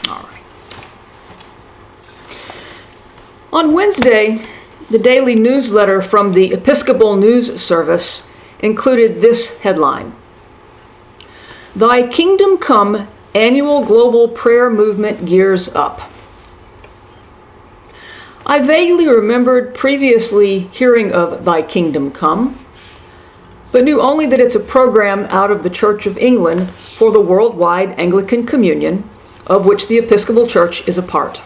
All right. On Wednesday, the daily newsletter from the Episcopal News Service included this headline: Thy Kingdom Come Annual Global Prayer Movement Gears Up. I vaguely remembered previously hearing of Thy Kingdom Come, but knew only that it's a program out of the Church of England for the worldwide Anglican Communion, of which the Episcopal Church is a part.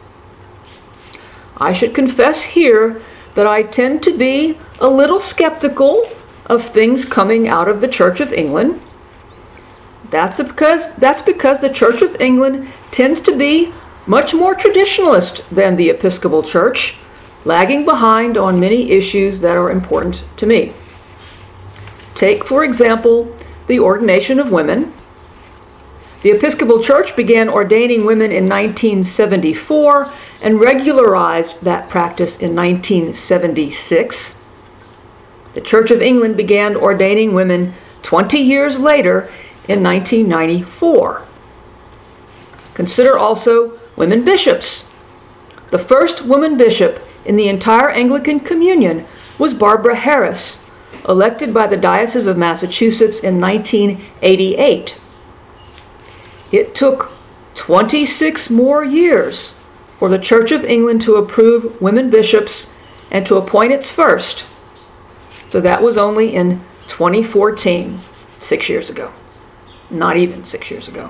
I should confess here that I tend to be a little skeptical of things coming out of the Church of England. That's because the Church of England tends to be much more traditionalist than the Episcopal Church, lagging behind on many issues that are important to me. Take, for example, the ordination of women. The Episcopal Church began ordaining women in 1974 and regularized that practice in 1976. The Church of England began ordaining women 20 years later in 1994. Consider also women bishops. The first woman bishop in the entire Anglican Communion was Barbara Harris, elected by the Diocese of Massachusetts in 1988. It took 26 more years for the Church of England to approve women bishops and to appoint its first. So that was only in 2014, 6 years ago. Not even 6 years ago.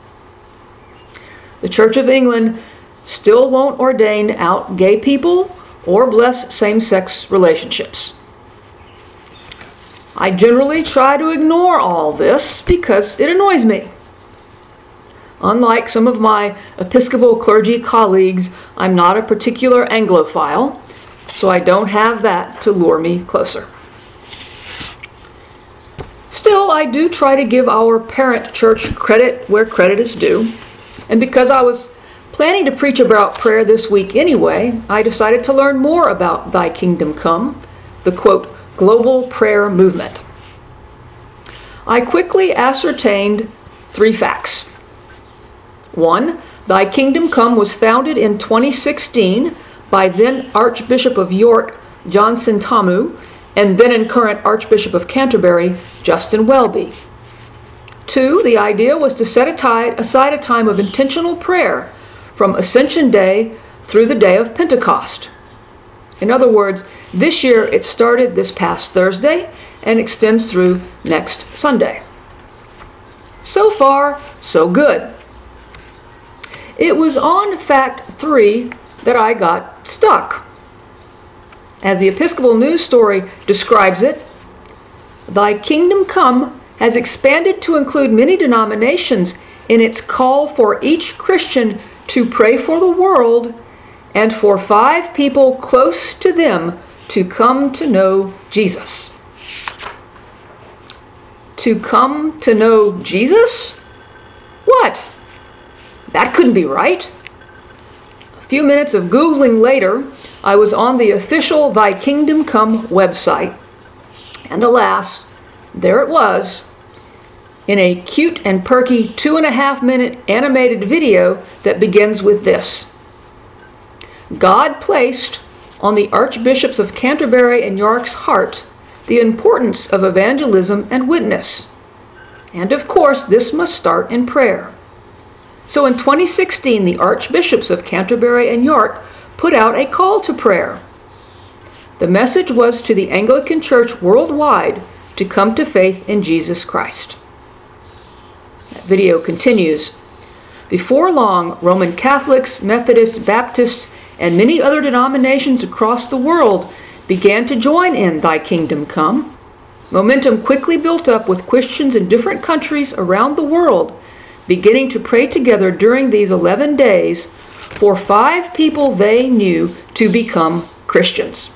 The Church of England still won't ordain out gay people or bless same-sex relationships. I generally try to ignore all this because it annoys me. Unlike some of my Episcopal clergy colleagues, I'm not a particular Anglophile, so I don't have that to lure me closer. Still, I do try to give our parent church credit where credit is due, and because I was planning to preach about prayer this week anyway, I decided to learn more about Thy Kingdom Come, the quote, global prayer movement. I quickly ascertained 3 facts. 1. Thy Kingdom Come was founded in 2016 by then Archbishop of York, John Sentamu, and then and current Archbishop of Canterbury, Justin Welby. 2. The idea was to set aside a time of intentional prayer from Ascension Day through the day of Pentecost. In other words, this year it started this past Thursday and extends through next Sunday. So far, so good. It was on fact 3 that I got stuck. As the Episcopal News Story describes it, Thy Kingdom Come has expanded to include many denominations in its call for each Christian to pray for the world and for 5 people close to them to come to know Jesus. To come to know Jesus? What? That couldn't be right. A few minutes of Googling later, I was on the official Thy Kingdom Come website, and alas, there it was, in a cute and perky 2.5-minute animated video that begins with this: God placed on the Archbishops of Canterbury and York's heart the importance of evangelism and witness. And of course, this must start in prayer. So in 2016, the Archbishops of Canterbury and York put out a call to prayer. The message was to the Anglican Church worldwide to come to faith in Jesus Christ. That video continues. Before long, Roman Catholics, Methodists, Baptists, and many other denominations across the world began to join in Thy Kingdom Come. Momentum quickly built up with Christians in different countries around the world beginning to pray together during these 11 days for 5 people they knew to become Christians.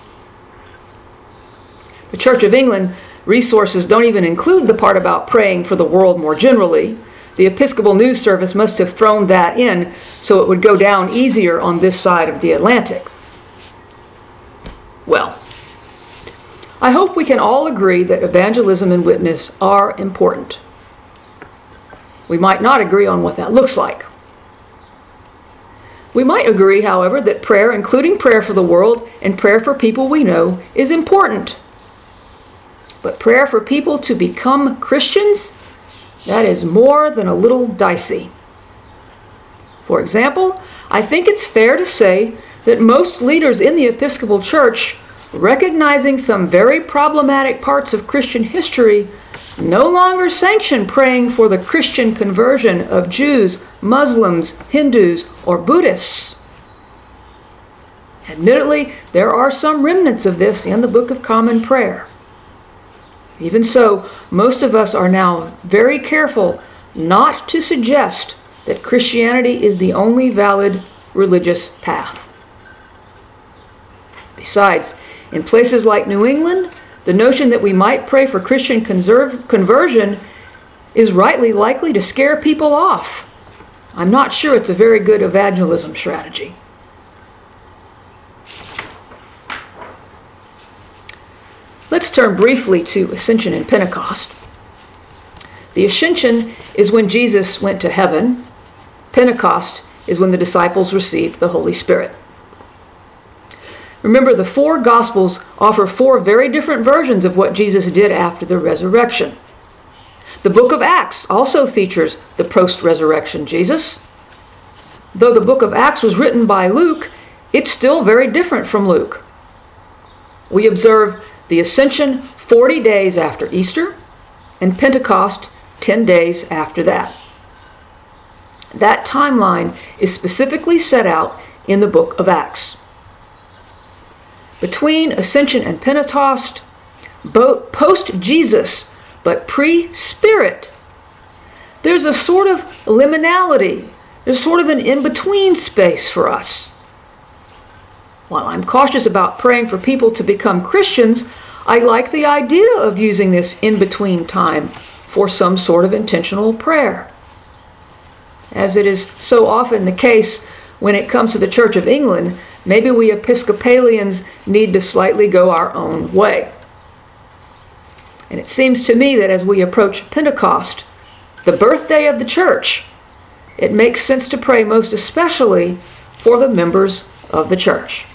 The Church of England resources don't even include the part about praying for the world more generally. The Episcopal News Service must have thrown that in so it would go down easier on this side of the Atlantic. Well, I hope we can all agree that evangelism and witness are important. We might not agree on what that looks like. We might agree, however, that prayer, including prayer for the world and prayer for people we know, is important. But prayer for people to become Christians, that is more than a little dicey. For example, I think it's fair to say that most leaders in the Episcopal Church, recognizing some very problematic parts of Christian history, no longer sanction praying for the Christian conversion of Jews, Muslims, Hindus, or Buddhists. Admittedly, there are some remnants of this in the Book of Common Prayer. Even so, most of us are now very careful not to suggest that Christianity is the only valid religious path. Besides, in places like New England, the notion that we might pray for Christian conversion is rightly likely to scare people off. I'm not sure it's a very good evangelism strategy. Let's turn briefly to Ascension and Pentecost. The Ascension is when Jesus went to heaven. Pentecost is when the disciples received the Holy Spirit. Remember, the four Gospels offer four very different versions of what Jesus did after the resurrection. The book of Acts also features the post-resurrection Jesus. Though the book of Acts was written by Luke, it's still very different from Luke. We observe the Ascension 40 days after Easter, and Pentecost 10 days after that. That timeline is specifically set out in the book of Acts. Between Ascension and Pentecost, post-Jesus, but pre-Spirit, there's a sort of liminality. There's sort of an in-between space for us. While I'm cautious about praying for people to become Christians, I like the idea of using this in-between time for some sort of intentional prayer. As it is so often the case when it comes to the Church of England, maybe we Episcopalians need to slightly go our own way. And it seems to me that as we approach Pentecost, the birthday of the Church, it makes sense to pray most especially for the members of the Church.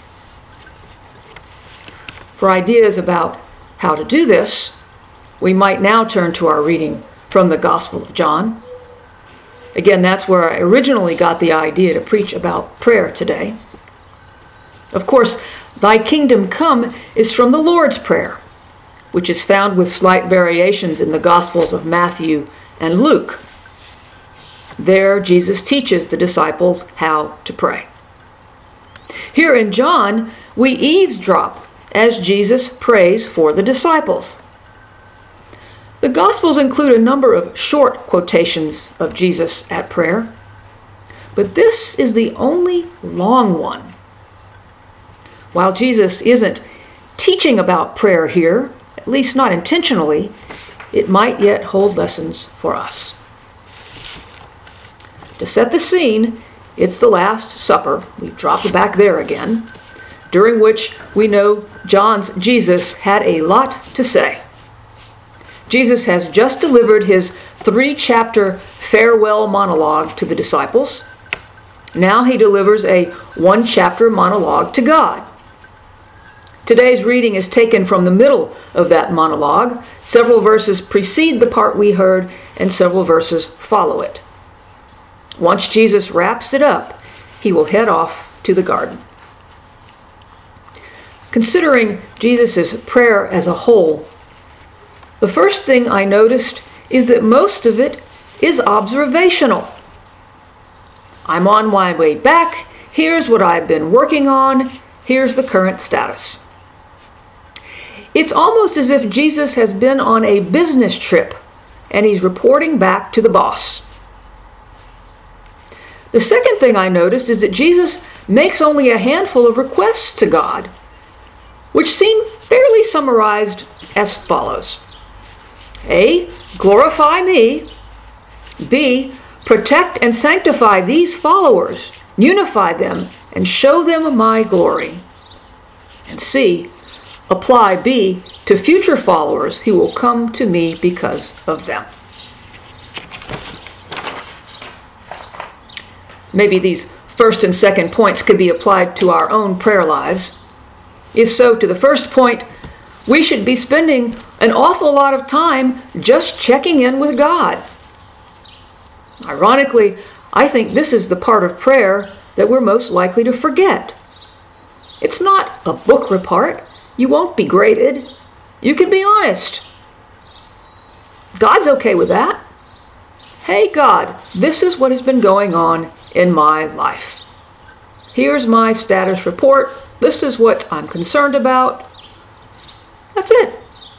For ideas about how to do this, we might now turn to our reading from the Gospel of John. Again, that's where I originally got the idea to preach about prayer today. Of course, "Thy kingdom come" is from the Lord's Prayer, which is found with slight variations in the Gospels of Matthew and Luke. There, Jesus teaches the disciples how to pray. Here in John, we eavesdrop as Jesus prays for the disciples. The Gospels include a number of short quotations of Jesus at prayer, but this is the only long one. While Jesus isn't teaching about prayer here, at least not intentionally, it might yet hold lessons for us. To set the scene, it's the Last Supper. We've dropped back there again, during which we know John's Jesus had a lot to say. Jesus has just delivered his 3-chapter farewell monologue to the disciples. Now he delivers a 1-chapter monologue to God. Today's reading is taken from the middle of that monologue. Several verses precede the part we heard, and several verses follow it. Once Jesus wraps it up, he will head off to the garden. Considering Jesus' prayer as a whole, the first thing I noticed is that most of it is observational. I'm on my way back. Here's what I've been working on. Here's the current status. It's almost as if Jesus has been on a business trip and he's reporting back to the boss. The second thing I noticed is that Jesus makes only a handful of requests to God, which seem fairly summarized as follows. A, glorify me. B, protect and sanctify these followers, unify them, and show them my glory. And C, apply B to future followers who will come to me because of them. Maybe these first and second points could be applied to our own prayer lives. If so, to the first point, we should be spending an awful lot of time just checking in with God. Ironically, I think this is the part of prayer that we're most likely to forget. It's not a book report. You won't be graded. You can be honest. God's okay with that. Hey God, this is what has been going on in my life. Here's my status report. This is what I'm concerned about. That's it.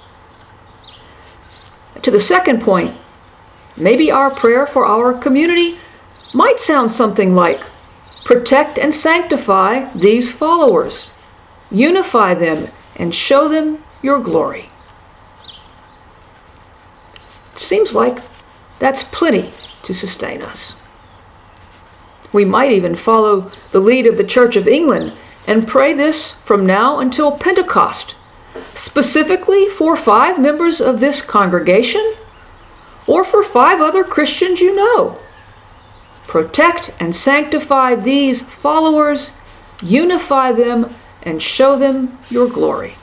To the second point, maybe our prayer for our community might sound something like, protect and sanctify these followers. Unify them and show them your glory. It seems like that's plenty to sustain us. We might even follow the lead of the Church of England and pray this from now until Pentecost, specifically for 5 members of this congregation or for 5 other Christians you know. Protect and sanctify these followers, unify them, and show them your glory.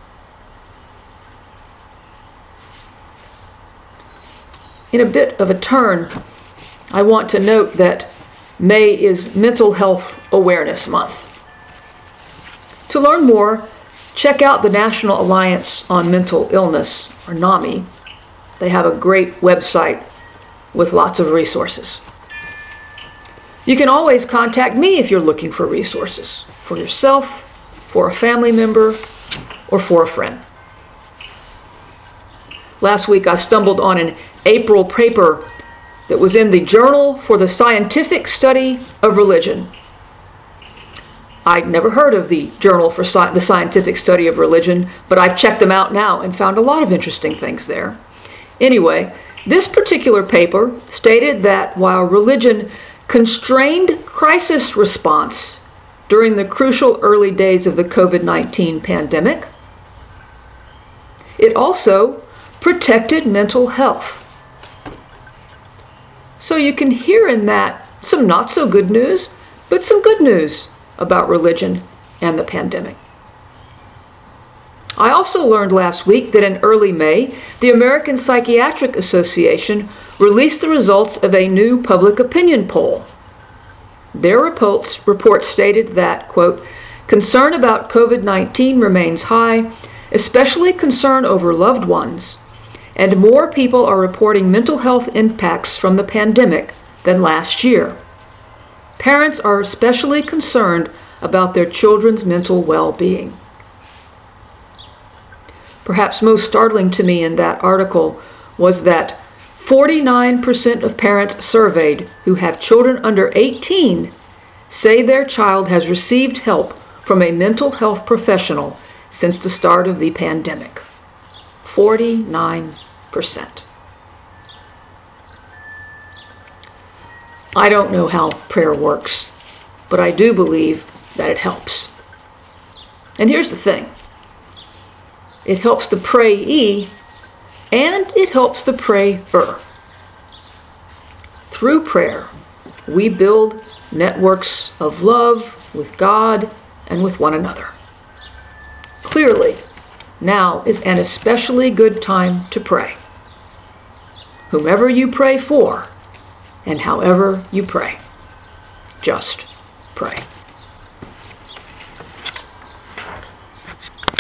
In a bit of a turn, I want to note that May is Mental Health Awareness Month. To learn more, check out the National Alliance on Mental Illness, or NAMI. They have a great website with lots of resources. You can always contact me if you're looking for resources for yourself, for a family member, or for a friend. Last week I stumbled on an April paper that was in the Journal for the Scientific Study of Religion. I'd never heard of the Journal for the Scientific Study of Religion, but I've checked them out now and found a lot of interesting things there. Anyway, this particular paper stated that while religion constrained crisis response during the crucial early days of the COVID-19 pandemic, it also protected mental health. So you can hear in that some not so good news, but some good news about religion and the pandemic. I also learned last week that in early May, the American Psychiatric Association released the results of a new public opinion poll. Their report stated that, quote, concern about COVID-19 remains high, especially concern over loved ones, and more people are reporting mental health impacts from the pandemic than last year. Parents are especially concerned about their children's mental well-being. Perhaps most startling to me in that article was that 49% of parents surveyed who have children under 18 say their child has received help from a mental health professional since the start of the pandemic. 49%. I don't know how prayer works, but I do believe that it helps. And here's the thing. It helps the prayee, and it helps the prayer. Through prayer, we build networks of love with God and with one another. Clearly, now is an especially good time to pray. Whomever you pray for, and however you pray, just pray.